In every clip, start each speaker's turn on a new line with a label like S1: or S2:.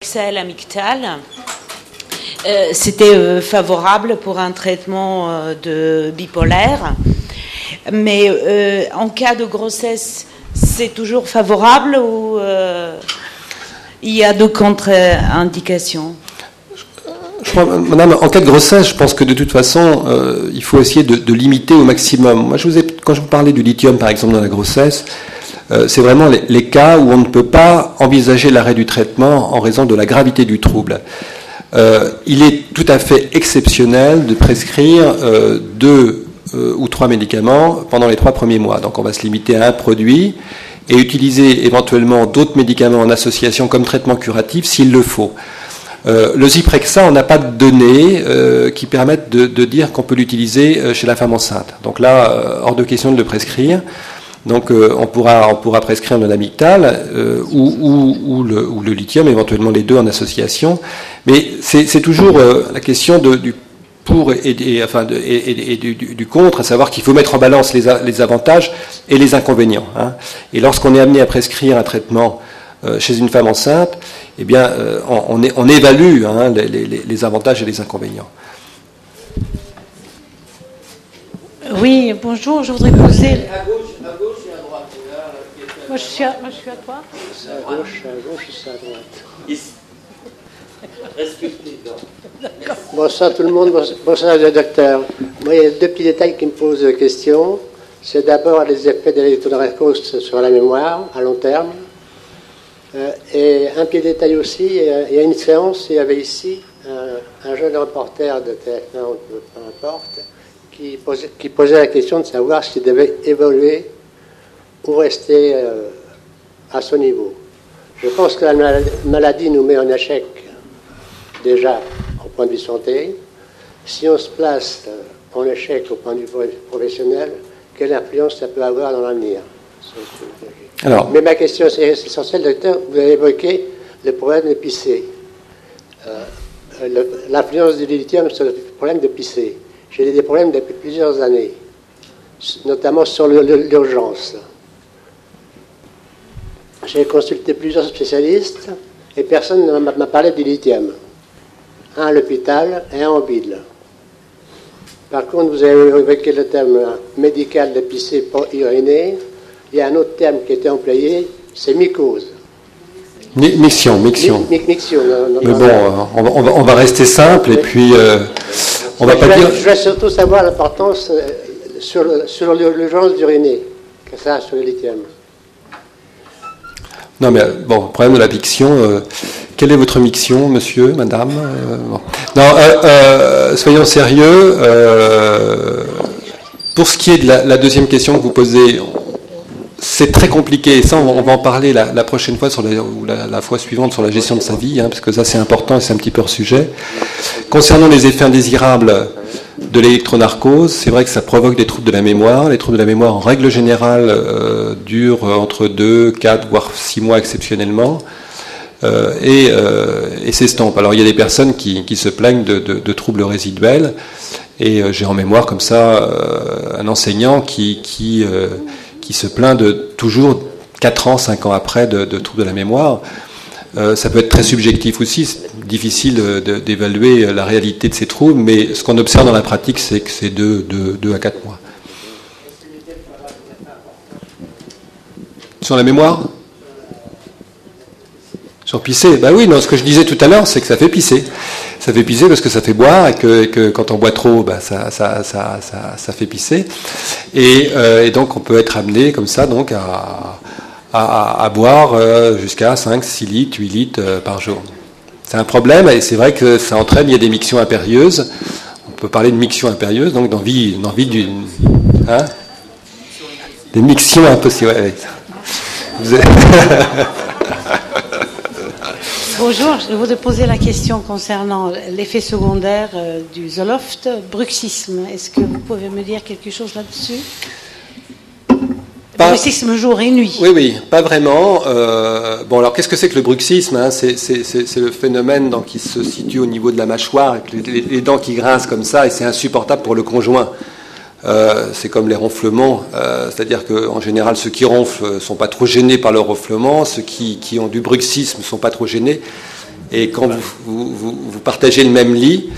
S1: XL Amictal. C'était favorable pour un traitement de bipolaire. Mais en cas de grossesse, c'est toujours favorable ou il y a de contre-indications?
S2: Je crois, madame, en cas de grossesse, je pense que de toute façon, il faut essayer de limiter au maximum. Moi, quand je vous parlais du lithium, par exemple, dans la grossesse, c'est vraiment les cas où on ne peut pas envisager l'arrêt du traitement en raison de la gravité du trouble. Il est tout à fait exceptionnel de prescrire 2 ou 3 médicaments pendant les 3 premiers mois. Donc on va se limiter à un produit et utiliser éventuellement d'autres médicaments en association comme traitement curatif s'il le faut. Le Zyprexa, on n'a pas de données qui permettent de dire qu'on peut l'utiliser chez la femme enceinte. Donc là, hors de question de le prescrire. Donc on pourra prescrire le Lamictal ou le lithium, éventuellement les deux en association. Mais c'est toujours la question du pour et du contre, à savoir qu'il faut mettre en balance les avantages et les inconvénients. Hein. Et lorsqu'on est amené à prescrire un traitement chez une femme enceinte, eh bien, on évalue les avantages et les inconvénients.
S3: Oui, bonjour, je voudrais poser...
S4: À gauche et à droite.
S3: Moi, je suis à toi.
S4: À gauche et à droite. Ici. Respectez donc. Bonsoir tout le monde, bonsoir le docteur. Moi, il y a 2 petits détails qui me posent question. C'est d'abord les effets de l'électronarcose sur la mémoire à long terme. Et un petit détail aussi, il y a une séance, il y avait ici un jeune reporter de TF1, peu importe, qui posait la question de savoir s'il devait évoluer ou rester à son niveau. Je pense que la maladie nous met en échec déjà au point de vue santé. Si on se place en échec au point de vue professionnel, quelle influence ça peut avoir dans l'avenir? Mais ma question c'est essentielle, docteur. Vous avez évoqué le problème de pisser. L'influence du lithium sur le problème de pisser. J'ai des problèmes depuis plusieurs années, notamment sur l'urgence. J'ai consulté plusieurs spécialistes et personne ne m'a parlé du lithium. Un à l'hôpital et un en ville. Par contre, vous avez évoqué le terme médical de pisser pour uriner. Il y a un autre terme qui était employé, c'est mycose.
S2: Miction.
S4: Miction.
S2: Mais bon, on va rester simple et puis on va pas dire...
S4: Je veux surtout savoir l'importance sur l'urgence d'uriner que ça a sur le lithium.
S2: Non mais bon, le problème de la miction, quelle est votre miction, monsieur, madame bon. Non, soyons sérieux. Pour ce qui est de la deuxième question que vous posez, c'est très compliqué, et ça on va en parler la prochaine fois ou la fois suivante sur la gestion de sa vie, parce que ça c'est important et c'est un petit peu hors sujet. Concernant les effets indésirables de l'électronarcose, c'est vrai que ça provoque des troubles de la mémoire. Les troubles de la mémoire en règle générale durent entre 2, 4, voire 6 mois exceptionnellement, et s'estompent. Alors il y a des personnes qui se plaignent de troubles résiduels, et j'ai en mémoire comme ça un enseignant qui se plaint de toujours 4 ans, 5 ans après de troubles de la mémoire. Ça peut être très subjectif aussi, c'est difficile d'évaluer la réalité de ces troubles, mais ce qu'on observe dans la pratique, c'est que c'est 2 à 4 mois. Sur la mémoire ? Sur pisser ? Ben oui, non, ce que je disais tout à l'heure, c'est que ça fait pisser. Ça fait pisser parce que ça fait boire et que quand on boit trop, ben ça fait pisser. Et donc on peut être amené comme ça donc à boire jusqu'à 5, 6 litres, 8 litres par jour. C'est un problème et c'est vrai que ça entraîne, il y a des mictions impérieuses. On peut parler de mictions impérieuses, donc d'envie d'une... Hein, des mictions impossibles. Ouais.
S3: Bonjour, je voudrais poser la question concernant l'effet secondaire du Zoloft, bruxisme. Est-ce que vous pouvez me dire quelque chose là-dessus ? Bruxisme jour et nuit.
S2: Oui, pas vraiment. Bon, alors qu'est-ce que c'est que le bruxisme, c'est le phénomène qui se situe au niveau de la mâchoire, avec les dents qui grincent comme ça, et c'est insupportable pour le conjoint. C'est comme les ronflements, c'est-à-dire qu'en général, ceux qui ronflent ne sont pas trop gênés par le ronflement, ceux qui ont du bruxisme ne sont pas trop gênés. Et quand vous partagez le même lit,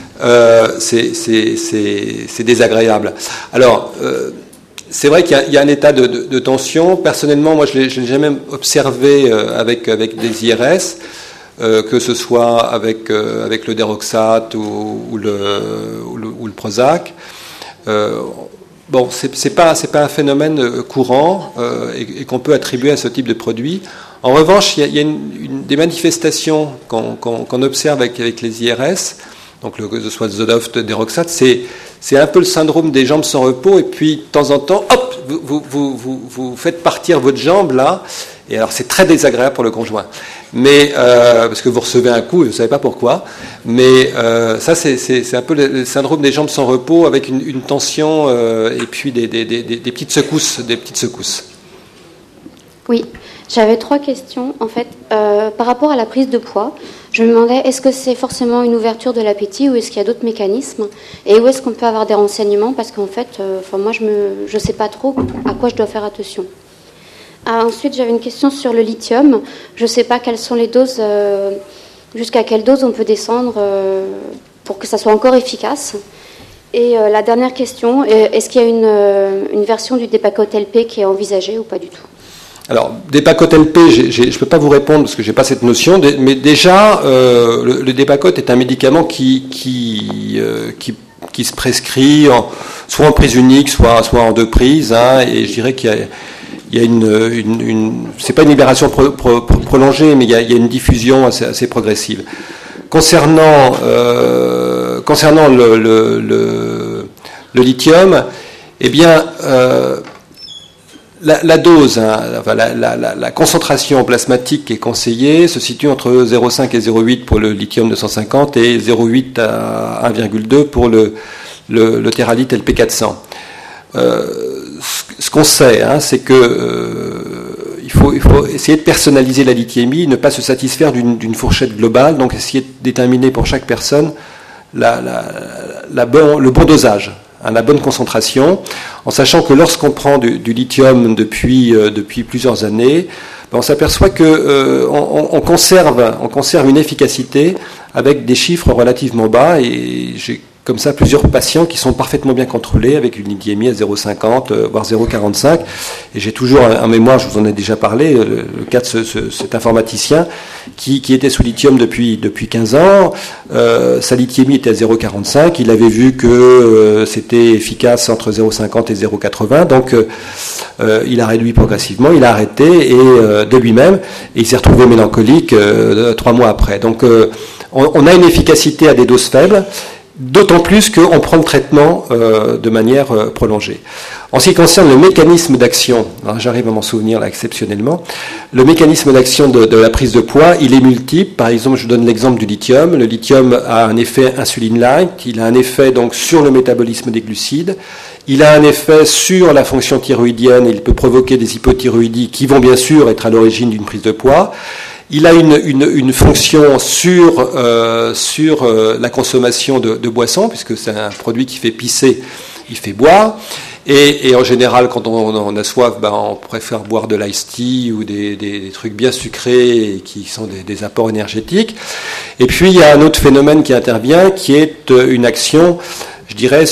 S2: c'est désagréable. Alors, c'est vrai qu'il y a un état de tension. Personnellement, moi, je l'ai jamais observé avec des IRS, que ce soit avec le Deroxate ou le Prozac. Bon, c'est pas un phénomène courant et qu'on peut attribuer à ce type de produit. En revanche, il y a des manifestations qu'on observe avec les IRS, donc que ce soit Zoloft, Deroxate, c'est un peu le syndrome des jambes sans repos, et puis de temps en temps, hop, vous faites partir votre jambe là, et alors c'est très désagréable pour le conjoint. Mais parce que vous recevez un coup, et vous ne savez pas pourquoi. Mais ça, c'est un peu le syndrome des jambes sans repos, avec une tension et puis des petites secousses.
S5: Oui, j'avais 3 questions en fait. Par rapport à la prise de poids, je me demandais est-ce que c'est forcément une ouverture de l'appétit ou est-ce qu'il y a d'autres mécanismes, et où est-ce qu'on peut avoir des renseignements, parce qu'en fait, moi je sais pas trop à quoi je dois faire attention. Ensuite, j'avais une question sur le lithium. Je ne sais pas quelles sont les doses, jusqu'à quelle dose on peut descendre pour que ça soit encore efficace. Et la dernière question, est-ce qu'il y a une version du Depakote LP qui est envisagée ou pas du tout?
S2: Alors, Depakote LP, je ne peux pas vous répondre parce que je n'ai pas cette notion, mais déjà, le Depakote est un médicament qui se prescrit soit en prise unique, soit en 2 prises, hein, et je dirais qu'il y a c'est pas une libération prolongée, mais il y a une diffusion assez progressive. Concernant le lithium, eh bien, la dose, hein, enfin, la concentration plasmatique qui est conseillée se situe entre 0,5 et 0,8 pour le lithium 250 et 0,8 à 1,2 pour le Theralite LP400. Ce qu'on sait, hein, c'est que il faut essayer de personnaliser la lithiémie, ne pas se satisfaire d'une fourchette globale, donc essayer de déterminer pour chaque personne le bon dosage, hein, la bonne concentration, en sachant que lorsqu'on prend du lithium depuis plusieurs années, on s'aperçoit que on conserve une efficacité avec des chiffres relativement bas, et j'ai comme ça plusieurs patients qui sont parfaitement bien contrôlés avec une lithiémie à 0,50 voire 0,45, et j'ai toujours en mémoire, je vous en ai déjà parlé, le cas de cet informaticien qui était sous lithium depuis 15 ans. Sa lithiémie était à 0,45, il avait vu que c'était efficace entre 0,50 et 0,80, donc il a réduit progressivement, il a arrêté et de lui-même, et il s'est retrouvé mélancolique 3 mois après. Donc on a une efficacité à des doses faibles, d'autant plus qu'on prend le traitement de manière prolongée. En ce qui concerne le mécanisme d'action, j'arrive à m'en souvenir là exceptionnellement, le mécanisme d'action de la prise de poids, il est multiple. Par exemple, je donne l'exemple du lithium. Le lithium a un effet insuline-like, il a un effet donc sur le métabolisme des glucides, il a un effet sur la fonction thyroïdienne, il peut provoquer des hypothyroïdies qui vont bien sûr être à l'origine d'une prise de poids. Il a une fonction sur la consommation de boissons, puisque c'est un produit qui fait pisser, il fait boire. Et en général, quand on a soif, on préfère boire de l'ice tea ou des trucs bien sucrés et qui sont des apports énergétiques. Et puis, il y a un autre phénomène qui intervient, qui est une action, je dirais,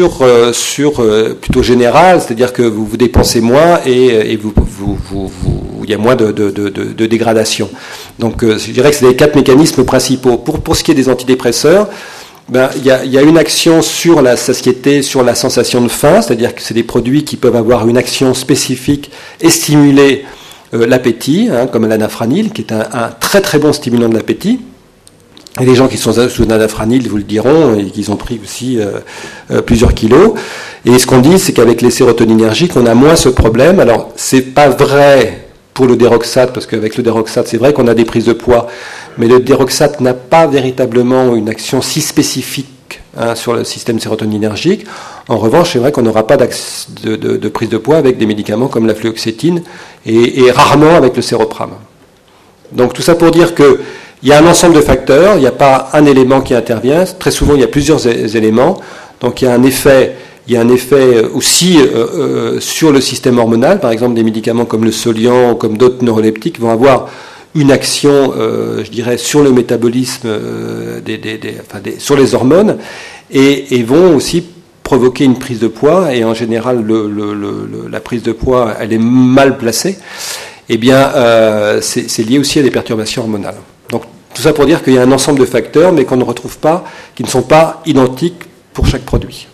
S2: plutôt générale, c'est-à-dire que vous dépensez moins et il y a moins de dégradation. Donc, je dirais que c'est les 4 mécanismes principaux. Pour ce qui est des antidépresseurs, il y a une action sur la satiété, sur la sensation de faim, c'est-à-dire que c'est des produits qui peuvent avoir une action spécifique et stimuler l'appétit, hein, comme l'anafranil, qui est un très très bon stimulant de l'appétit. Et les gens qui sont sous l'anafranil vous le diront, et qu'ils ont pris aussi plusieurs kilos. Et ce qu'on dit, c'est qu'avec les sérotoninergiques, on a moins ce problème. Alors, c'est pas vrai pour le Deroxate, parce qu'avec le Deroxate, c'est vrai qu'on a des prises de poids, mais le Deroxate n'a pas véritablement une action si spécifique, hein, sur le système sérotoninergique. En revanche, c'est vrai qu'on n'aura pas de prise de poids avec des médicaments comme la fluoxétine et rarement avec le séroprame. Donc tout ça pour dire que il y a un ensemble de facteurs, il n'y a pas un élément qui intervient. Très souvent, il y a plusieurs éléments. Donc il y a un effet aussi sur le système hormonal. Par exemple, des médicaments comme le Soliant ou comme d'autres neuroleptiques vont avoir une action, je dirais, sur le métabolisme, sur les hormones, et vont aussi provoquer une prise de poids, et en général, la prise de poids, elle est mal placée, eh bien, c'est lié aussi à des perturbations hormonales. Donc, tout ça pour dire qu'il y a un ensemble de facteurs, mais qu'on ne retrouve pas, qui ne sont pas identiques pour chaque produit.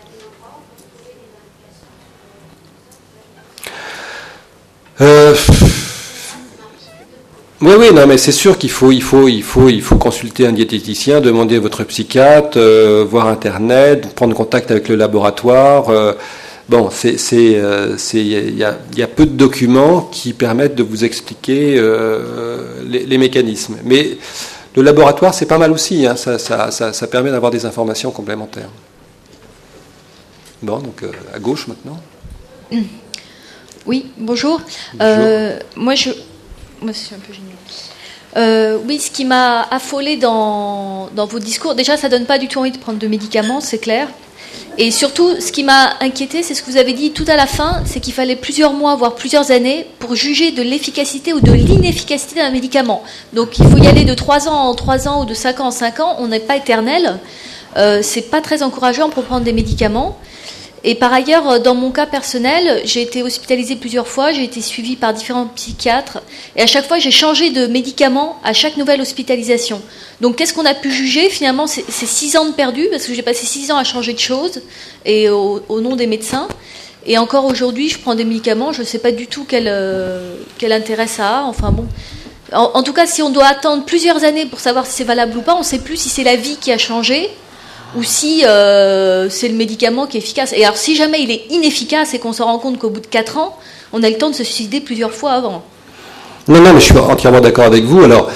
S2: Oui, non, mais c'est sûr qu'il faut consulter un diététicien, demander à votre psychiatre, voir Internet, prendre contact avec le laboratoire. Bon, il y a peu de documents qui permettent de vous expliquer les mécanismes. Mais le laboratoire, c'est pas mal aussi. Hein, ça permet d'avoir des informations complémentaires. Bon, donc à gauche maintenant.
S6: Oui, bonjour. Moi, c'est un peu génial. Oui, ce qui m'a affolé dans vos discours, déjà, ça donne pas du tout envie de prendre de médicaments, c'est clair. Et surtout, ce qui m'a inquiété, c'est ce que vous avez dit tout à la fin, c'est qu'il fallait plusieurs mois, voire plusieurs années, pour juger de l'efficacité ou de l'inefficacité d'un médicament. Donc, il faut y aller de 3 ans en 3 ans ou de 5 ans en 5 ans. On n'est pas éternel. C'est pas très encourageant pour prendre des médicaments. Et par ailleurs, dans mon cas personnel, j'ai été hospitalisée plusieurs fois, j'ai été suivie par différents psychiatres, et à chaque fois, j'ai changé de médicament à chaque nouvelle hospitalisation. Donc, qu'est-ce qu'on a pu juger ? Finalement, c'est 6 ans de perdu, parce que j'ai passé 6 ans à changer de choses, et au nom des médecins. Et encore aujourd'hui, je prends des médicaments, je ne sais pas du tout quel intérêt ça a. Enfin bon. En tout cas, si on doit attendre plusieurs années pour savoir si c'est valable ou pas, on ne sait plus si c'est la vie qui a changé, ou si c'est le médicament qui est efficace. Et alors, si jamais il est inefficace et qu'on se rend compte qu'au bout de 4 ans, on a le temps de se suicider plusieurs fois avant.
S2: Non, mais je suis entièrement d'accord avec vous. Alors,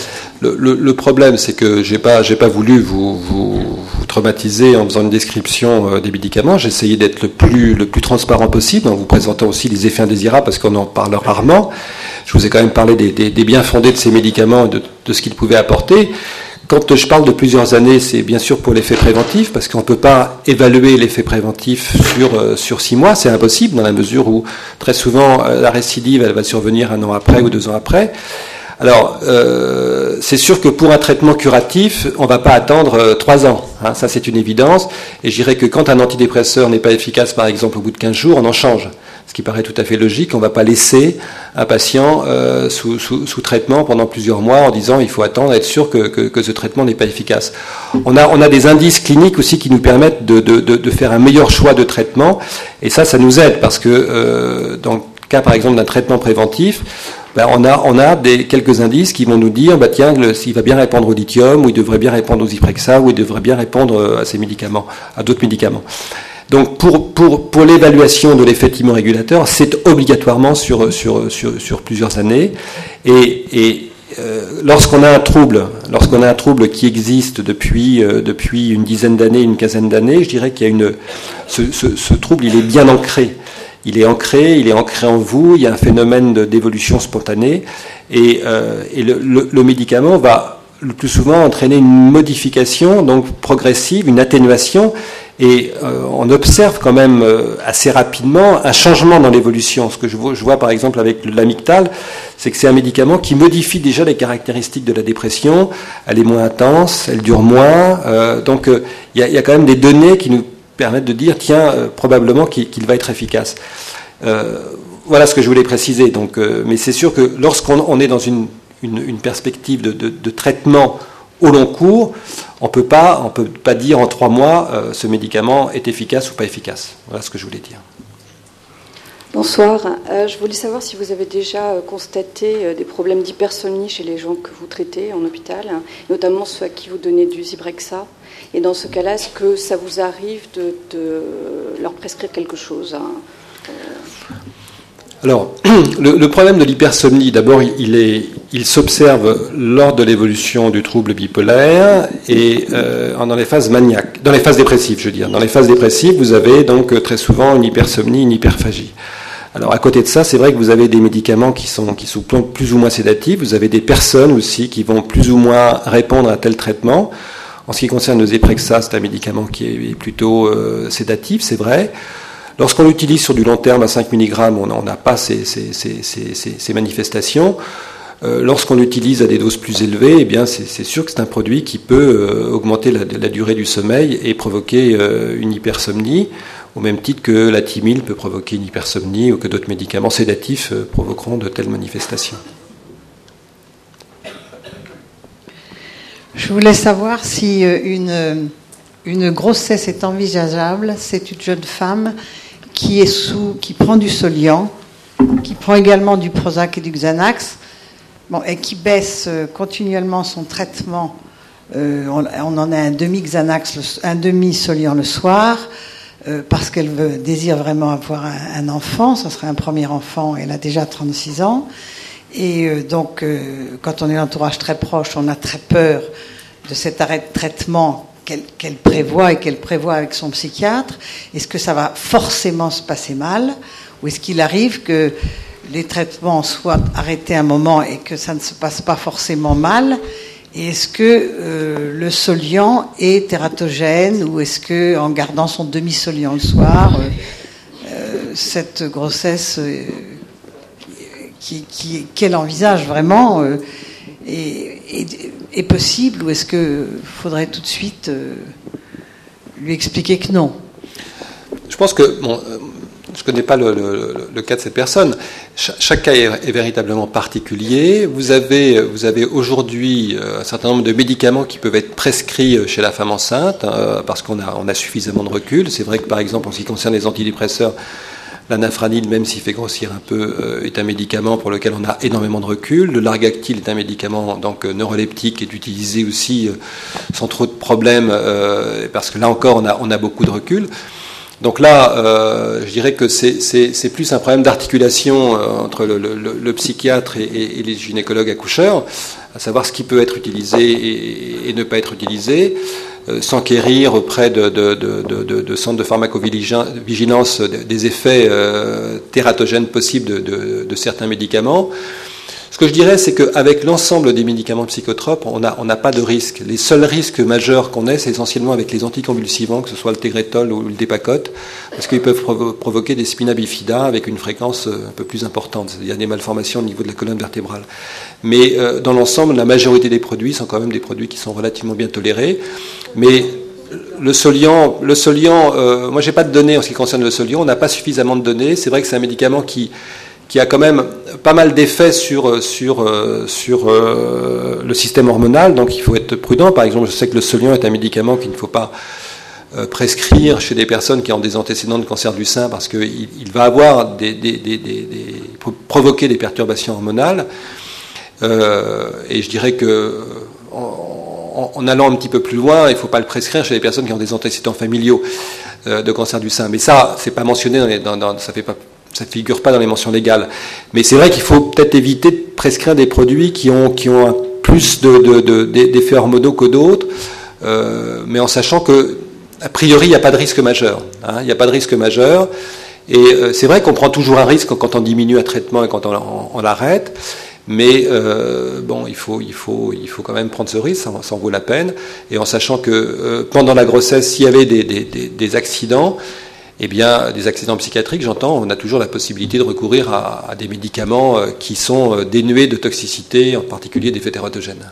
S2: le problème, c'est que j'ai pas voulu vous traumatiser en faisant une description des médicaments. J'ai essayé d'être le plus transparent possible, en vous présentant aussi les effets indésirables, parce qu'on en parle rarement. Je vous ai quand même parlé des biens fondés de ces médicaments et de ce qu'ils pouvaient apporter. Quand je parle de plusieurs années, c'est bien sûr pour l'effet préventif, parce qu'on ne peut pas évaluer l'effet préventif sur 6 mois, c'est impossible, dans la mesure où très souvent la récidive, elle va survenir 1 an après ou 2 ans après. Alors, c'est sûr que pour un traitement curatif, on ne va pas attendre 3 ans, hein, ça c'est une évidence, et je dirais que quand un antidépresseur n'est pas efficace, par exemple, au bout de 15 jours, on en change. Ce qui paraît tout à fait logique, on ne va pas laisser un patient sous traitement pendant plusieurs mois en disant il faut attendre, être sûr que ce traitement n'est pas efficace. On a des indices cliniques aussi qui nous permettent de faire un meilleur choix de traitement, et ça nous aide, parce que dans le cas par exemple d'un traitement préventif, on a quelques indices qui vont nous dire tiens, il va bien répondre au lithium, ou il devrait bien répondre aux Zyprexa, ou il devrait bien répondre à ces médicaments, à d'autres médicaments. Donc pour l'évaluation de l'effet thymorégulateur, c'est obligatoirement sur plusieurs années, et lorsqu'on a un trouble qui existe depuis une dizaine d'années, une quinzaine d'années, je dirais qu'il y a ce trouble, il est bien ancré. Il est ancré en vous, il y a un phénomène d'évolution spontanée, et le médicament va le plus souvent entraîner une modification, donc progressive, une atténuation, et on observe quand même assez rapidement un changement dans l'évolution. Ce que je vois par exemple avec l'amygdale, c'est que c'est un médicament qui modifie déjà les caractéristiques de la dépression, elle est moins intense, elle dure moins, donc il y a quand même des données qui nous permettent de dire, tiens, probablement qu'il va être efficace. Voilà ce que je voulais préciser. Donc, mais c'est sûr que lorsqu'on est dans une perspective de traitement au long cours, on peut pas dire en 3 mois ce médicament est efficace ou pas efficace. Voilà ce que je voulais dire.
S7: Bonsoir. Je voulais savoir si vous avez déjà constaté des problèmes d'hypersomnie chez les gens que vous traitez en hôpital, notamment ceux à qui vous donnez du Zyprexa. Et dans ce cas-là, est-ce que ça vous arrive de leur prescrire quelque chose, hein?
S2: Alors, le problème de l'hypersomnie, d'abord, il s'observe lors de l'évolution du trouble bipolaire et dans les phases maniaques, dans les phases dépressives, je veux dire. Dans les phases dépressives, vous avez donc très souvent une hypersomnie, une hyperphagie. Alors, à côté de ça, c'est vrai que vous avez des médicaments qui sont plus ou moins sédatifs. Vous avez des personnes aussi qui vont plus ou moins répondre à tel traitement. En ce qui concerne le Zyprexa, c'est un médicament qui est plutôt sédatif, c'est vrai. Lorsqu'on l'utilise sur du long terme à 5 mg, on n'a pas ces manifestations. Lorsqu'on l'utilise à des doses plus élevées, eh bien c'est sûr que c'est un produit qui peut augmenter la durée du sommeil et provoquer une hypersomnie, au même titre que la thymine peut provoquer une hypersomnie ou que d'autres médicaments sédatifs provoqueront de telles manifestations.
S8: Je voulais savoir si une grossesse est envisageable. C'est une jeune femme qui prend du Soliant, qui prend également du Prozac et du Xanax, et qui baisse continuellement son traitement. On en a un demi-Xanax, un demi-Soliant le soir, parce qu'elle désire vraiment avoir un enfant. Ça serait un premier enfant. Elle a déjà 36 ans. Et donc, quand on est l'entourage très proche, on a très peur de cet arrêt de traitement qu'elle prévoit avec son psychiatre. Est-ce que ça va forcément se passer mal, ou est-ce qu'il arrive que les traitements soient arrêtés un moment et que ça ne se passe pas forcément mal? Et est-ce que le Soliant est tératogène, ou est-ce que, en gardant son demi-Soliant le soir, cette grossesse qu'elle envisage vraiment est possible, ou est-ce qu'il faudrait tout de suite lui expliquer que non?
S2: Je pense que, je ne connais pas le cas de cette personne. Chaque cas est véritablement particulier. Vous avez aujourd'hui un certain nombre de médicaments qui peuvent être prescrits chez la femme enceinte, parce qu'on a suffisamment de recul. C'est vrai que, par exemple, en ce qui concerne les antidépresseurs, l'anafranil, même s'il fait grossir un peu, est un médicament pour lequel on a énormément de recul. Le largactil est un médicament donc neuroleptique qui est utilisé aussi sans trop de problèmes, parce que là encore on a beaucoup de recul. Donc là, je dirais que c'est plus un problème d'articulation entre le psychiatre et les gynécologues accoucheurs, à savoir ce qui peut être utilisé et ne pas être utilisé, s'enquérir auprès de centres de pharmacovigilance des effets tératogènes possibles de certains médicaments. Ce que je dirais, c'est qu'avec l'ensemble des médicaments psychotropes, on n'a pas de risque. Les seuls risques majeurs qu'on ait, c'est essentiellement avec les anticonvulsivants, que ce soit le Tegretol ou le Depakote, parce qu'ils peuvent provoquer des spina bifida avec une fréquence un peu plus importante, c'est-à-dire des malformations au niveau de la colonne vertébrale. Mais dans l'ensemble, la majorité des produits sont quand même des produits qui sont relativement bien tolérés. Mais le Soliant, moi j'ai pas de données en ce qui concerne le Soliant, on n'a pas suffisamment de données. C'est vrai que c'est un médicament qui a quand même pas mal d'effets sur le système hormonal, donc il faut être prudent. Par exemple, je sais que le Soliant est un médicament qu'il ne faut pas prescrire chez des personnes qui ont des antécédents de cancer du sein, parce qu'il va avoir provoquer des perturbations hormonales. Et je dirais que en allant un petit peu plus loin, il ne faut pas le prescrire chez des personnes qui ont des antécédents familiaux de cancer du sein. Mais ça, c'est pas mentionné ça ne figure pas dans les mentions légales. Mais c'est vrai qu'il faut peut-être éviter de prescrire des produits qui ont plus d'effets hormonaux que d'autres, mais en sachant que, a priori, il n'y a pas de risque majeur. Il n'y a pas de risque majeur. Et c'est vrai qu'on prend toujours un risque quand on diminue un traitement et quand on l'arrête. Mais il faut quand même prendre ce risque, ça en vaut la peine. Et en sachant que pendant la grossesse, s'il y avait des accidents, eh bien, des accidents psychiatriques, j'entends, on a toujours la possibilité de recourir à des médicaments qui sont dénués de toxicité, en particulier d'effets tératogènes.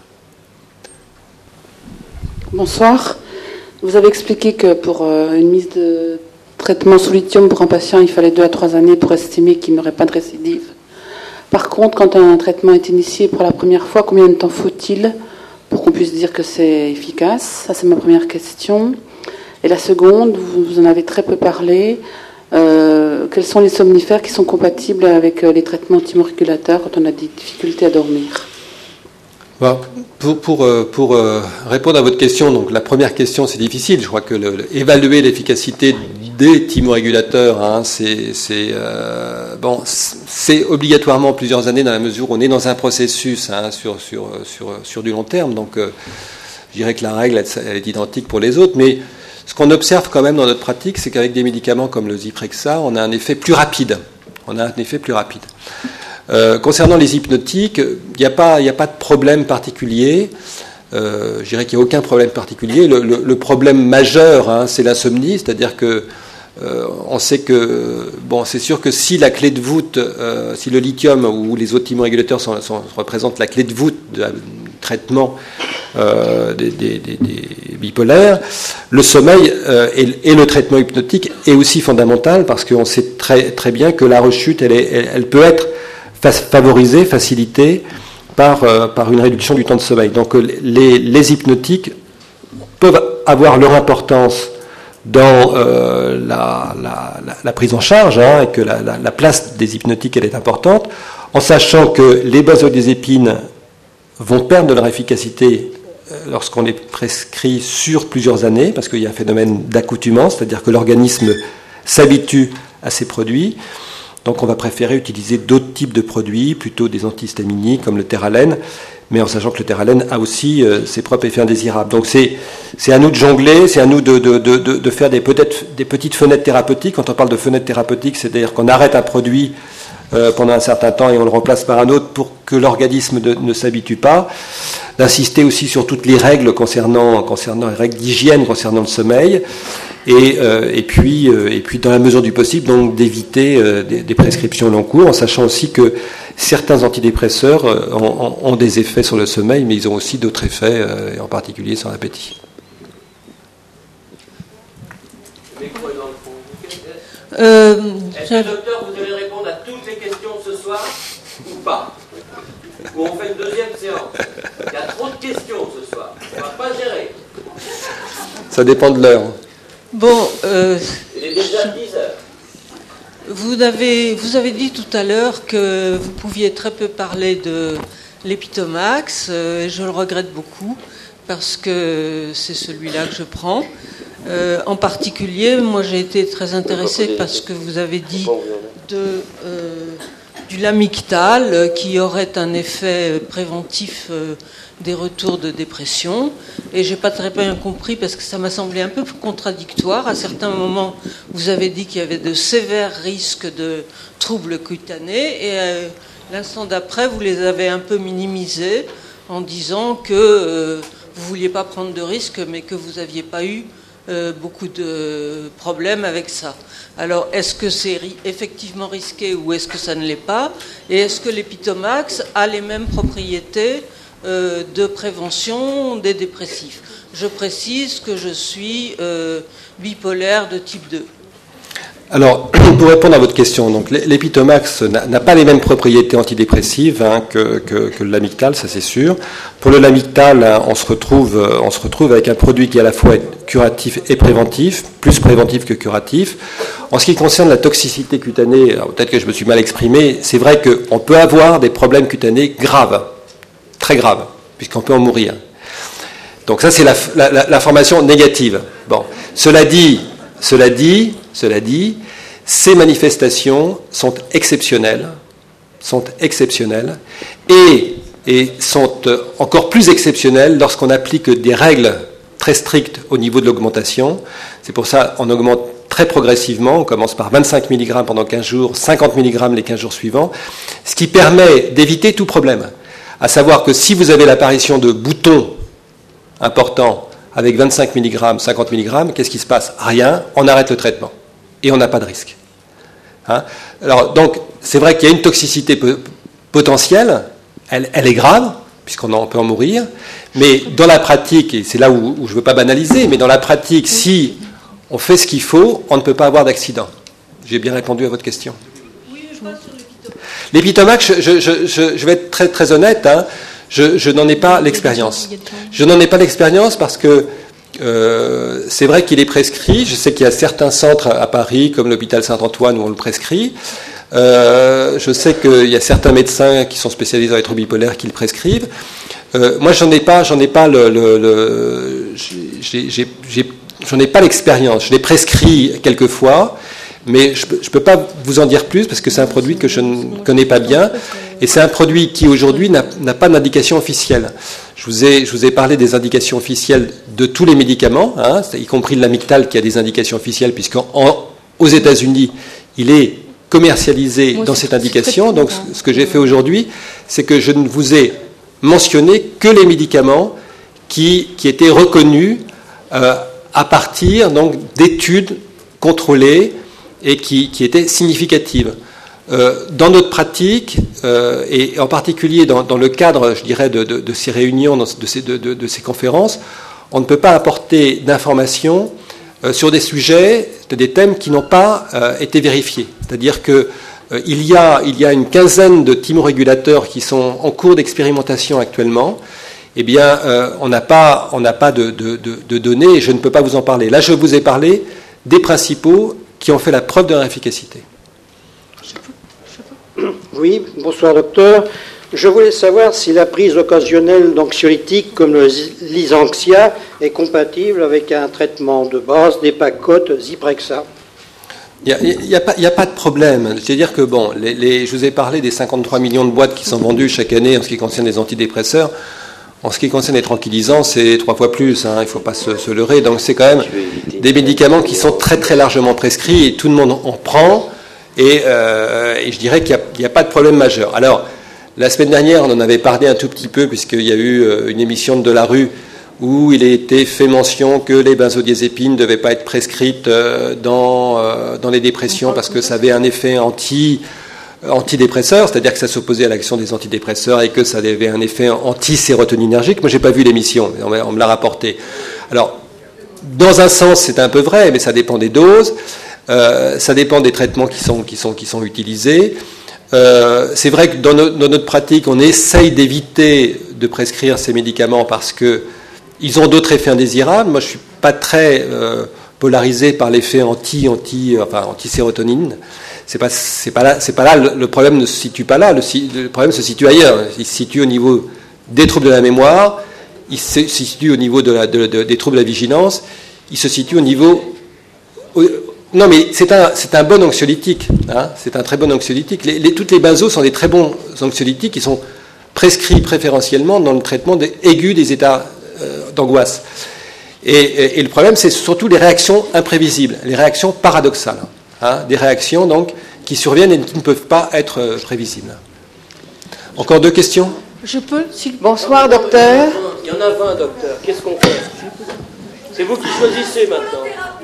S9: Bonsoir. Vous avez expliqué que pour une mise de traitement sous lithium pour un patient, il fallait 2 à 3 années pour estimer qu'il n'aurait pas de récidive. Par contre, quand un traitement est initié pour la première fois, combien de temps faut-il pour qu'on puisse dire que c'est efficace? Ça, c'est ma première question. Et la seconde, vous en avez très peu parlé, quels sont les somnifères qui sont compatibles avec les traitements antimorégulateurs quand on a des difficultés à dormir?
S2: Pour répondre à votre question, donc la première question, c'est difficile. Je crois que évaluer l'efficacité des thymorégulateurs, c'est obligatoirement plusieurs années dans la mesure où on est dans un processus sur du long terme. Donc, je dirais que la règle elle est identique pour les autres, mais ce qu'on observe quand même dans notre pratique, c'est qu'avec des médicaments comme le Zyprexa, on a un effet plus rapide. Concernant les hypnotiques, il n'y a pas de problème particulier. Je dirais qu'il n'y a aucun problème particulier. Le problème majeur, c'est l'insomnie, c'est-à-dire que On sait que, bon, c'est sûr que si la clé de voûte, si le lithium ou les autres immunorégulateurs représentent la clé de voûte du traitement des bipolaires, le sommeil et le traitement hypnotique est aussi fondamental parce qu'on sait très, très bien que la rechute, elle peut être favorisée, facilitée par une réduction du temps de sommeil. Donc les hypnotiques peuvent avoir leur importance dans la prise en charge, hein, et que la place des hypnotiques elle est importante, en sachant que les benzodiazépines vont perdre de leur efficacité lorsqu'on les prescrit sur plusieurs années, parce qu'il y a un phénomène d'accoutumance, c'est-à-dire que l'organisme s'habitue à ces produits. Donc on va préférer utiliser d'autres types de produits, plutôt des antihistaminiques comme le Terralène, mais en sachant que le Terralène a aussi ses propres effets indésirables. Donc c'est à nous de jongler, c'est à nous de faire des petites fenêtres thérapeutiques. Quand on parle de fenêtres thérapeutiques, c'est-à-dire qu'on arrête un produit pendant un certain temps et on le remplace par un autre pour que l'organisme ne s'habitue pas. D'insister aussi sur toutes les règles concernant les règles d'hygiène concernant le sommeil. Et puis dans la mesure du possible, donc d'éviter des prescriptions long cours, en sachant aussi que certains antidépresseurs ont des effets sur le sommeil, mais ils ont aussi d'autres effets, en particulier sur l'appétit.
S10: Est-ce que, docteur, vous allez répondre à toutes les questions ce soir ou pas? Ou on fait une deuxième séance? Il y a trop de questions ce soir. On ne va pas gérer.
S2: Ça dépend de l'heure.
S11: Bon,
S10: il est déjà 10 heures.
S11: Vous avez dit tout à l'heure que vous pouviez très peu parler de l'Epitomax. Je le regrette beaucoup parce que c'est celui-là que je prends. En particulier, moi j'ai été très intéressée parce que vous avez dit du Lamictal qui aurait un effet préventif des retours de dépression, et j'ai pas très bien compris parce que ça m'a semblé un peu contradictoire. À certains moments, vous avez dit qu'il y avait de sévères risques de troubles cutanés, et l'instant d'après, vous les avez un peu minimisés en disant que vous vouliez pas prendre de risques, mais que vous aviez pas eu beaucoup de problèmes avec ça. Alors, est-ce que c'est effectivement risqué ou est-ce que ça ne l'est pas? Et est-ce que l'Epitomax a les mêmes propriétés de prévention des dépressifs? Je précise que je suis bipolaire de type 2.
S2: Alors, pour répondre à votre question, donc l'Epitomax n'a pas les mêmes propriétés antidépressives que le Lamictal, ça c'est sûr. Pour le Lamictal, on se retrouve avec un produit qui est à la fois curatif et préventif, plus préventif que curatif. En ce qui concerne la toxicité cutanée, peut-être que je me suis mal exprimé, c'est vrai qu'on peut avoir des problèmes cutanés graves, très graves, puisqu'on peut en mourir. Donc ça c'est l'information négative. Bon, cela dit, ces manifestations sont exceptionnelles et sont encore plus exceptionnelles lorsqu'on applique des règles très strictes au niveau de l'augmentation. C'est pour ça qu'on augmente très progressivement. On commence par 25 mg pendant 15 jours, 50 mg les 15 jours suivants, ce qui permet d'éviter tout problème. À savoir que si vous avez l'apparition de boutons importants avec 25 mg, 50 mg, qu'est-ce qui se passe? Rien, on arrête le traitement. Et on n'a pas de risque. Hein? Alors, donc, c'est vrai qu'il y a une toxicité potentielle, elle est grave, puisqu'on peut en mourir, mais dans la pratique, et c'est là où je ne veux pas banaliser, mais dans la pratique, si on fait ce qu'il faut, on ne peut pas avoir d'accident. J'ai bien répondu à votre question.
S11: Oui, je passe sur l'Epitomax.
S2: L'Epitomax, je vais être très, très honnête, hein, je n'en ai pas l'expérience. Je n'en ai pas l'expérience parce que c'est vrai qu'il est prescrit. Je sais qu'il y a certains centres à Paris, comme l'hôpital Saint-Antoine, où on le prescrit. Je sais qu'il y a certains médecins qui sont spécialisés dans les troubles bipolaires qui le prescrivent. Moi, j'en ai pas l'expérience. Je l'ai prescrit quelques fois, mais je ne peux pas vous en dire plus parce que c'est un produit que je ne connais pas bien. Et c'est un produit qui, aujourd'hui, n'a pas d'indication officielle. Je vous ai parlé des indications officielles de tous les médicaments, hein, y compris le Lamictal qui a des indications officielles, puisqu'aux États-Unis, il est commercialisé dans cette indication. Donc, ce que j'ai fait aujourd'hui, c'est que je ne vous ai mentionné que les médicaments qui étaient reconnus à partir donc d'études contrôlée et qui était significative. Dans notre pratique, et en particulier dans le cadre, je dirais, de ces réunions, de ces conférences, on ne peut pas apporter d'informations sur des sujets, des thèmes qui n'ont pas été vérifiés. C'est-à-dire que il y a une quinzaine de thymorégulateurs qui sont en cours d'expérimentation actuellement. Eh bien, on n'a pas de données et je ne peux pas vous en parler. Là, je vous ai parlé des principaux qui ont fait la preuve de leur efficacité.
S4: Oui, bonsoir docteur. Je voulais savoir si la prise occasionnelle d'anxiolytiques comme le Lysanxia est compatible avec un traitement de base d'Epacote, Zyprexa.
S2: Il n'y a pas de problème. C'est-à-dire que, bon, je vous ai parlé des 53 millions de boîtes qui sont vendues chaque année en ce qui concerne les antidépresseurs. En ce qui concerne les tranquillisants, c'est 3 fois plus, hein, il ne faut pas se leurrer. Donc c'est quand même des médicaments qui sont très très largement prescrits et tout le monde en prend. Et je dirais qu'il n'y a pas de problème majeur. Alors, la semaine dernière, on en avait parlé un tout petit peu, puisqu'il y a eu une émission de Delarue où il a été fait mention que les benzodiazépines ne devaient pas être prescrites dans les dépressions parce que ça avait un effet antidépresseur, c'est-à-dire que ça s'opposait à l'action des antidépresseurs et que ça avait un effet anti-sérotoninergique. Moi, je n'ai pas vu l'émission, mais on me l'a rapporté. Alors, dans un sens, c'est un peu vrai, mais ça dépend des doses. Ça dépend des traitements qui sont utilisés. C'est vrai que dans notre pratique, on essaye d'éviter de prescrire ces médicaments parce qu'ils ont d'autres effets indésirables. Moi, je ne suis pas très polarisé par l'effet anti-sérotonine. C'est pas là, le problème ne se situe pas là. Le problème se situe ailleurs. Il se situe au niveau des troubles de la mémoire, il se situe au niveau des troubles de la vigilance, il se situe au niveau... Non, mais c'est un bon anxiolytique. Hein, c'est un très bon anxiolytique. Toutes les benzos sont des très bons anxiolytiques qui sont prescrits préférentiellement dans le traitement aigu des états d'angoisse. Et le problème, c'est surtout les réactions imprévisibles, les réactions paradoxales. Hein, des réactions donc qui surviennent et qui ne peuvent pas être prévisibles. Encore 2 questions ?
S3: Je peux.
S10: Bonsoir, docteur. Il y en a 20, docteur. Qu'est-ce qu'on fait ? C'est vous qui choisissez maintenant.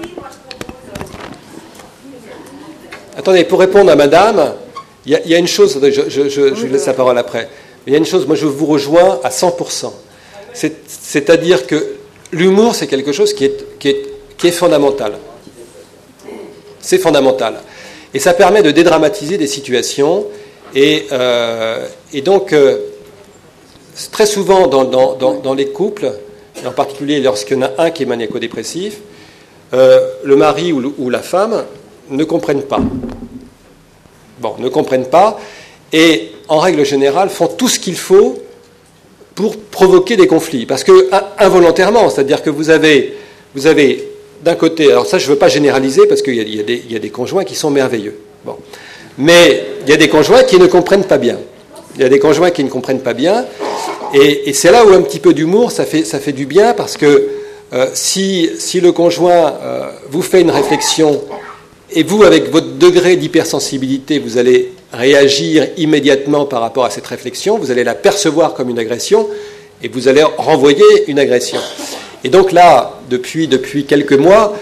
S2: Attendez, pour répondre à madame, il y a une chose, je laisse la parole après, il y a une chose, moi je vous rejoins à 100%. C'est-à-dire que l'humour, c'est quelque chose qui est fondamental. C'est fondamental. Et ça permet de dédramatiser des situations. Et donc, très souvent dans les couples, en particulier lorsqu'il y en a un qui est maniaco-dépressif, le mari ou la femme ne comprennent pas. Ne comprennent pas. Et en règle générale, font tout ce qu'il faut pour provoquer des conflits. Parce que, involontairement, c'est-à-dire que vous avez d'un côté, alors ça je ne veux pas généraliser parce qu'il y a des conjoints qui sont merveilleux. Bon. Mais il y a des conjoints qui ne comprennent pas bien. Il y a des conjoints qui ne comprennent pas bien. Et c'est là où un petit peu d'humour, ça fait du bien parce que si le conjoint vous fait une réflexion et vous, avec votre degré d'hypersensibilité, vous allez réagir immédiatement par rapport à cette réflexion, vous allez la percevoir comme une agression et vous allez renvoyer une agression. Et donc là, depuis quelques mois,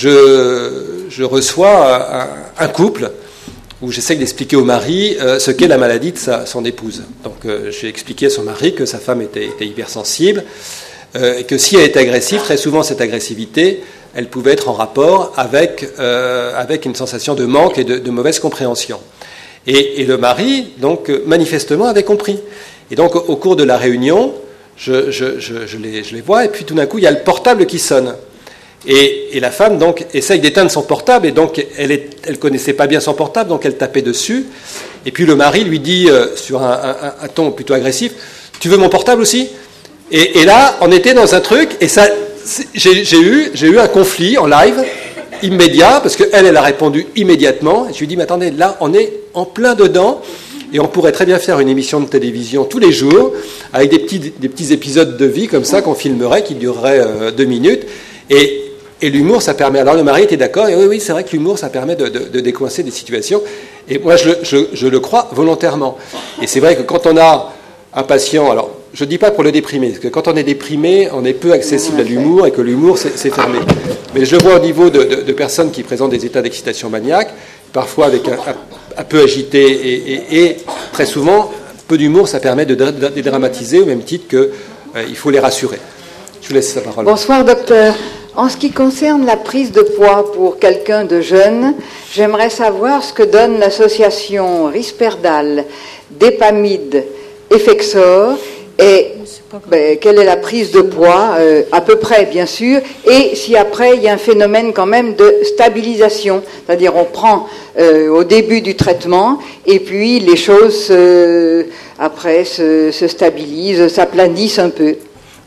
S2: je reçois un couple où j'essaie d'expliquer au mari ce qu'est la maladie de son épouse. Donc j'ai expliqué à son mari que sa femme était hypersensible, et que si elle était agressive, très souvent cette agressivité, elle pouvait être en rapport avec une sensation de manque et de mauvaise compréhension. Et le mari, donc, manifestement, avait compris. Et donc, au cours de la réunion, je les vois, et puis tout d'un coup, il y a le portable qui sonne. Et la femme, donc, essaye d'éteindre son portable, et donc, elle connaissait pas bien son portable, donc elle tapait dessus. Et puis le mari lui dit, sur un ton plutôt agressif, « Tu veux mon portable aussi ?» Et là, on était dans un truc, et ça... J'ai eu un conflit en live immédiat, parce qu'elle a répondu immédiatement, et je lui ai dit, mais attendez, là, on est en plein dedans, et on pourrait très bien faire une émission de télévision tous les jours, avec des petits épisodes de vie comme ça, qu'on filmerait, qui dureraient 2 minutes, et l'humour, ça permet... Alors le mari était d'accord, et oui, c'est vrai que l'humour, ça permet de décoincer des situations, et moi, je le crois volontairement. Et c'est vrai que quand on a un patient, alors... je ne dis pas pour le déprimé, parce que quand on est déprimé, on est peu accessible à l'humour et que l'humour, c'est fermé. Mais je le vois au niveau de personnes qui présentent des états d'excitation maniaque, parfois avec un peu agité et très souvent, peu d'humour, ça permet de dédramatiser au même titre qu'il faut les rassurer. Je vous laisse la parole.
S12: Bonsoir, docteur. En ce qui concerne la prise de poids pour quelqu'un de jeune, j'aimerais savoir ce que donne l'association Risperdal, Dépamide, Effexor, et quelle est la prise de poids, à peu près bien sûr, et si après il y a un phénomène quand même de stabilisation, c'est-à-dire on prend au début du traitement et puis les choses après se stabilisent, s'aplanissent un peu.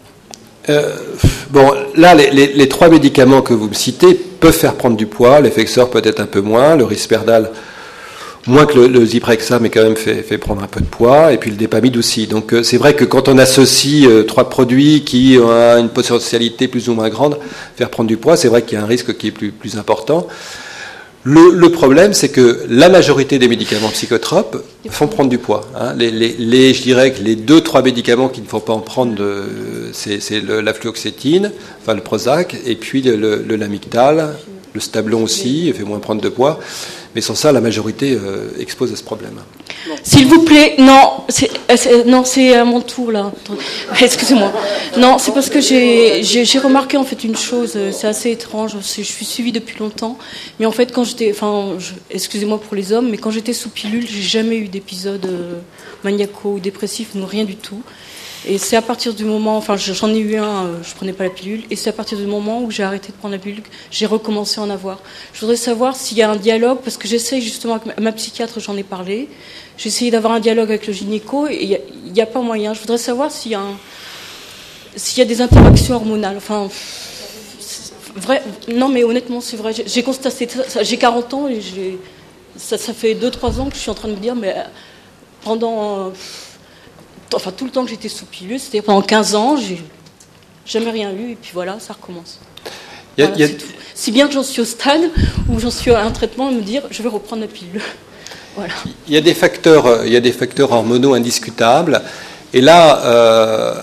S2: Bon, là, les 3 médicaments que vous me citez peuvent faire prendre du poids. L'Effexor peut-être un peu moins, le Risperdal moins que le Zyprexa, mais quand même fait prendre un peu de poids, et puis le Dépamide aussi. Donc c'est vrai que quand on associe 3 produits qui ont une potentialité plus ou moins grande, faire prendre du poids, c'est vrai qu'il y a un risque qui est plus important. Le problème, c'est que la majorité des médicaments psychotropes font prendre du poids. Hein. Je dirais que les 2-3 médicaments qui ne font pas en prendre, c'est la fluoxétine, enfin le Prozac, et puis le Lamictal, le Stablon aussi, il fait moins prendre de poids. Mais sans ça, la majorité expose à ce problème.
S13: S'il vous plaît, non, c'est à mon tour là. Excusez-moi. Non, c'est parce que j'ai remarqué en fait une chose, c'est assez étrange. Je suis suivie depuis longtemps, mais en fait quand excusez-moi pour les hommes, mais quand j'étais sous pilule, j'ai jamais eu d'épisode maniaco ou dépressif, non rien du tout. Et c'est à partir du moment, enfin j'en ai eu un, je prenais pas la pilule, et c'est à partir du moment où j'ai arrêté de prendre la pilule que j'ai recommencé à en avoir. Je voudrais savoir s'il y a un dialogue, parce que j'essaye justement, avec ma psychiatre, j'en ai parlé, j'ai essayé d'avoir un dialogue avec le gynéco, et il n'y a pas moyen. Je voudrais savoir s'il y a des interactions hormonales. Enfin, vrai, non mais honnêtement c'est vrai, j'ai constaté ça, j'ai 40 ans, et ça fait 2-3 ans que je suis en train de me dire, mais pendant... tout le temps que j'étais sous pilule, c'était pendant 15 ans, j'ai jamais rien eu, et puis voilà, ça recommence. Voilà, c'est tout. Si bien que j'en suis au stade où j'en suis à un traitement et me dire, je vais reprendre la pilule. Voilà.
S2: Il y a des facteurs hormonaux indiscutables, et là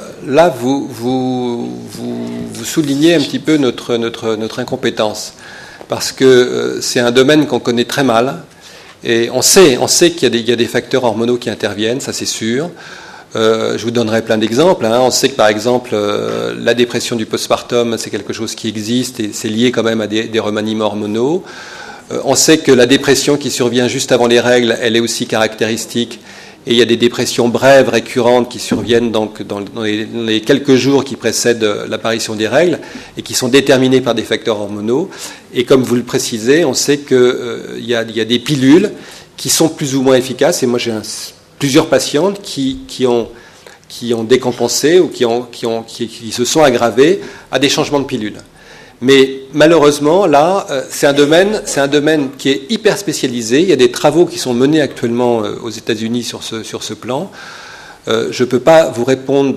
S2: vous soulignez un petit peu notre incompétence, parce que c'est un domaine qu'on connaît très mal, et on sait qu'il y a des facteurs hormonaux qui interviennent, ça c'est sûr. Je vous donnerai plein d'exemples. Hein. On sait que, par exemple, la dépression du postpartum, c'est quelque chose qui existe et c'est lié quand même à des remaniements hormonaux. On sait que la dépression qui survient juste avant les règles, elle est aussi caractéristique. Et il y a des dépressions brèves, récurrentes, qui surviennent donc dans les quelques jours qui précèdent l'apparition des règles et qui sont déterminées par des facteurs hormonaux. Et comme vous le précisez, on sait qu'il y a des pilules qui sont plus ou moins efficaces. Et moi, j'ai plusieurs patientes qui ont décompensé ou qui se sont aggravées à des changements de pilules. Mais malheureusement, là, c'est un domaine qui est hyper spécialisé. Il y a des travaux qui sont menés actuellement aux États-Unis sur ce plan. Je ne peux pas vous répondre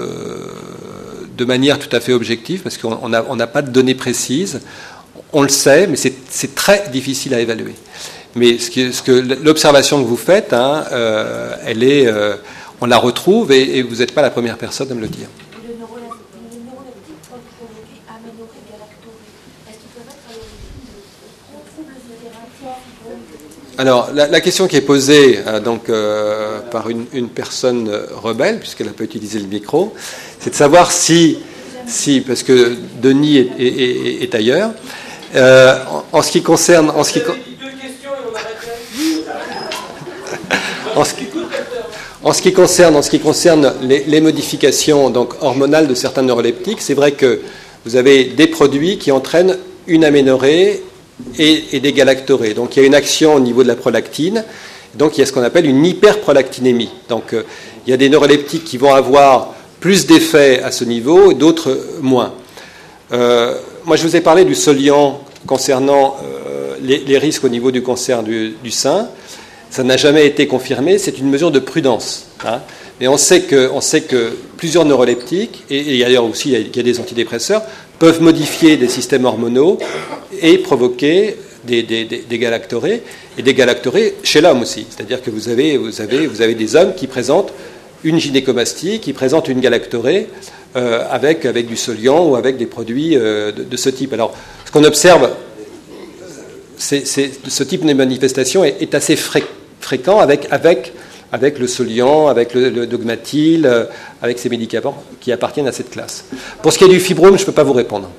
S2: de manière tout à fait objective parce qu'on n'a pas de données précises. On le sait, mais c'est très difficile à évaluer. Mais l'observation que vous faites, hein, on la retrouve et vous n'êtes pas la première personne à me le dire. Alors, la question qui est posée par une personne rebelle, puisqu'elle n'a pas utilisé le micro, c'est de savoir si parce que Denis est ailleurs, en ce qui concerne... En ce qui concerne les modifications donc, hormonales de certains neuroleptiques, c'est vrai que vous avez des produits qui entraînent une aménorrhée et des galactorées. Donc il y a une action au niveau de la prolactine, donc il y a ce qu'on appelle une hyperprolactinémie. Donc il y a des neuroleptiques qui vont avoir plus d'effets à ce niveau et d'autres moins. Moi je vous ai parlé du Soliant concernant les risques au niveau du cancer du sein. Ça n'a jamais été confirmé, c'est une mesure de prudence. Hein. Mais on sait que plusieurs neuroleptiques, et d'ailleurs aussi il y a des antidépresseurs, peuvent modifier des systèmes hormonaux et provoquer des galactorées, et des galactorées chez l'homme aussi. C'est-à-dire que vous avez des hommes qui présentent une gynécomastie qui présente une galactorée avec du soliant ou avec des produits de ce type. Alors, ce qu'on observe, ce type de manifestation est assez fréquent avec le soliant, avec le dogmatil, avec ces médicaments qui appartiennent à cette classe. Pour ce qui est du fibrome, je ne peux pas vous répondre.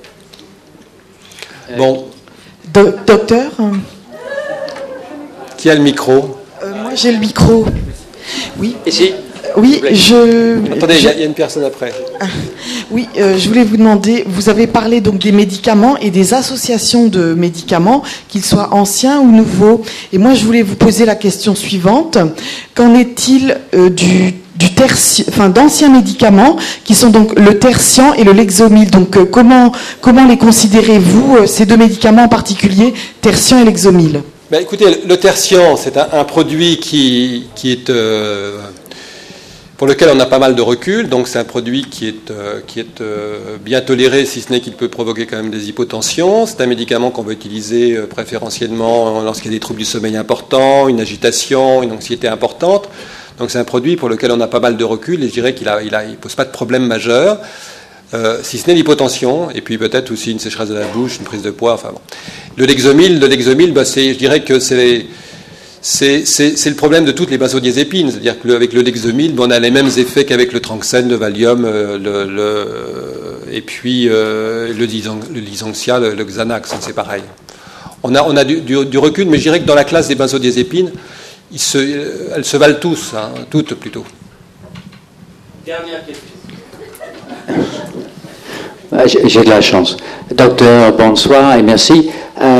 S2: Bon.
S14: Docteur
S2: Qui a le micro?
S14: Moi, j'ai le micro. Oui.
S2: Ici?
S14: Oui,
S2: Attendez, il y a une personne après.
S14: Oui, je voulais vous demander, vous avez parlé donc des médicaments et des associations de médicaments, qu'ils soient anciens ou nouveaux. Et moi, je voulais vous poser la question suivante. Qu'en est-il d'anciens médicaments qui sont donc le tertian et le Lexomil? Donc, comment les considérez-vous, ces deux médicaments en particulier, tertian et Lexomil?
S2: Ben, écoutez, le tertian, c'est un produit qui est pour lequel on a pas mal de recul, donc c'est un produit qui est bien toléré, si ce n'est qu'il peut provoquer quand même des hypotensions. C'est un médicament qu'on va utiliser préférentiellement lorsqu'il y a des troubles du sommeil importants, une agitation, une anxiété importante. Donc c'est un produit pour lequel on a pas mal de recul, et je dirais qu'il ne pose pas de problème majeur, si ce n'est l'hypotension, et puis peut-être aussi une sécheresse de la bouche, une prise de poids, enfin bon. Le Lexomil, je dirais que c'est le problème de toutes les benzodiazépines, c'est-à-dire qu'avec le Lexomil, on a les mêmes effets qu'avec le Tranxène, le Valium, et puis le Lysanxia, le Xanax, c'est pareil. On a du recul, mais je dirais que dans la classe des benzodiazépines, elles se valent tous, toutes plutôt.
S10: Dernière question.
S15: J'ai de la chance. Docteur, bonsoir et merci.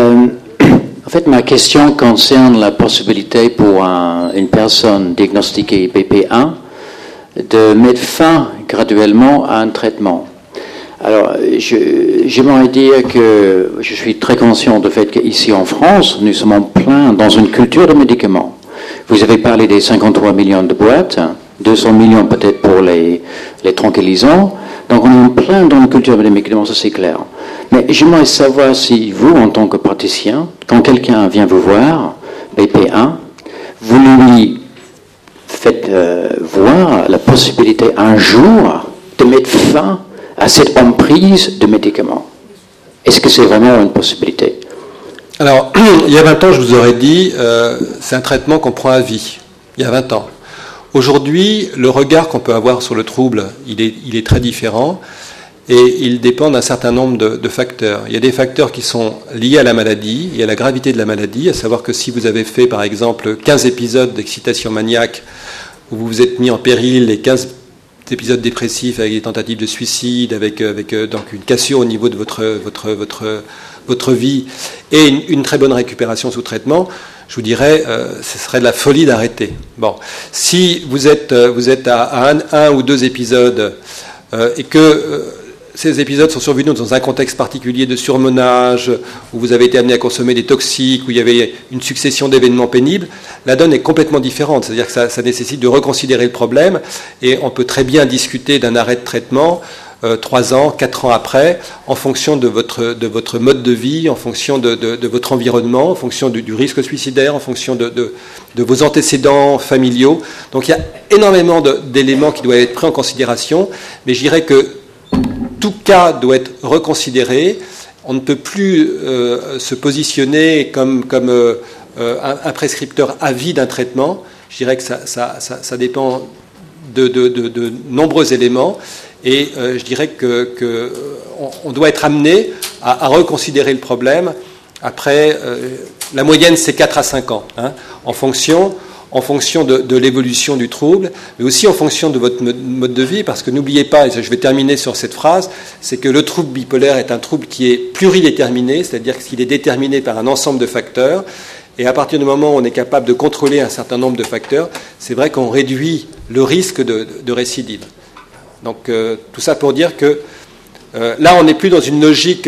S15: En fait, ma question concerne la possibilité pour une personne diagnostiquée BP1 de mettre fin graduellement à un traitement. Alors, j'aimerais dire que je suis très conscient du fait qu'ici en France, nous sommes en plein dans une culture de médicaments. Vous avez parlé des 53 millions de boîtes, 200 millions peut-être pour les tranquillisants. Donc on est en plein dans une culture des médicaments, ça c'est clair. Mais j'aimerais savoir si vous, en tant que praticien, quand quelqu'un vient vous voir, BP1, vous lui faites voir la possibilité un jour de mettre fin à cette emprise de médicaments. Est-ce que c'est vraiment une possibilité?
S2: Alors, il y a 20 ans, je vous aurais dit, c'est un traitement qu'on prend à vie. Il y a 20 ans. Aujourd'hui, le regard qu'on peut avoir sur le trouble, il est très différent, et il dépend d'un certain nombre de facteurs. Il y a des facteurs qui sont liés à la maladie et à la gravité de la maladie, à savoir que si vous avez fait, par exemple, 15 épisodes d'excitation maniaque, où vous vous êtes mis en péril, les 15 épisodes dépressifs avec des tentatives de suicide, avec donc une cassure au niveau de votre vie, et une très bonne récupération sous traitement, je vous dirais, ce serait de la folie d'arrêter. Bon, si vous êtes à un ou deux épisodes et que ces épisodes sont survenus dans un contexte particulier de surmenage, où vous avez été amené à consommer des toxiques, où il y avait une succession d'événements pénibles, la donne est complètement différente. C'est-à-dire que ça nécessite de reconsidérer le problème, et on peut très bien discuter d'un arrêt de traitement 3 ans, 4 ans après, en fonction de votre mode de vie, en fonction de votre environnement, en fonction du risque suicidaire, en fonction de vos antécédents familiaux. Donc il y a énormément d'éléments qui doivent être pris en considération, mais je dirais que tout cas doit être reconsidéré. On ne peut plus se positionner comme un prescripteur à vie d'un traitement. Je dirais que ça dépend de nombreux éléments. Et je dirais qu'on doit être amené à reconsidérer le problème après, la moyenne c'est 4 à 5 ans, en fonction de l'évolution du trouble, mais aussi en fonction de votre mode de vie, parce que n'oubliez pas, et je vais terminer sur cette phrase, c'est que le trouble bipolaire est un trouble qui est pluridéterminé, c'est-à-dire qu'il est déterminé par un ensemble de facteurs, et à partir du moment où on est capable de contrôler un certain nombre de facteurs, c'est vrai qu'on réduit le risque de récidive. Donc tout ça pour dire que là on n'est plus dans une logique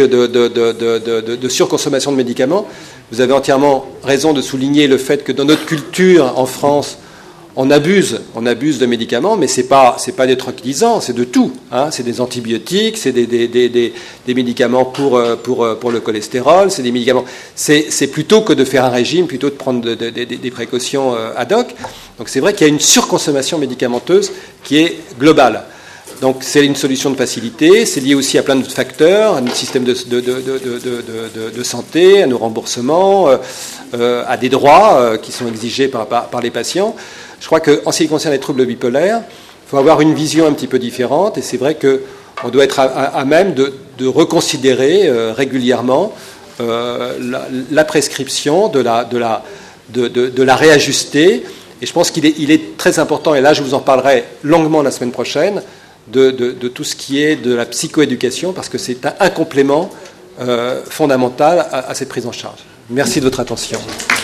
S2: de surconsommation de médicaments. Vous avez entièrement raison de souligner le fait que dans notre culture en France, on abuse de médicaments, mais c'est pas des tranquillisants, c'est de tout. Hein. C'est des antibiotiques, c'est des médicaments pour le cholestérol, c'est des médicaments. C'est plutôt que de faire un régime, plutôt de prendre des précautions ad hoc. Donc c'est vrai qu'il y a une surconsommation médicamenteuse qui est globale. Donc c'est une solution de facilité, c'est lié aussi à plein d'autres facteurs, à notre système de santé, à nos remboursements, à des droits qui sont exigés par les patients. Je crois qu'en ce qui concerne les troubles bipolaires, il faut avoir une vision un petit peu différente, et c'est vrai qu'on doit être à même de reconsidérer régulièrement la prescription, de la réajuster. Et je pense qu'il est très important, et là je vous en parlerai longuement la semaine prochaine, de tout ce qui est de la psychoéducation, parce que c'est un complément fondamental à cette prise en charge. Merci de votre attention.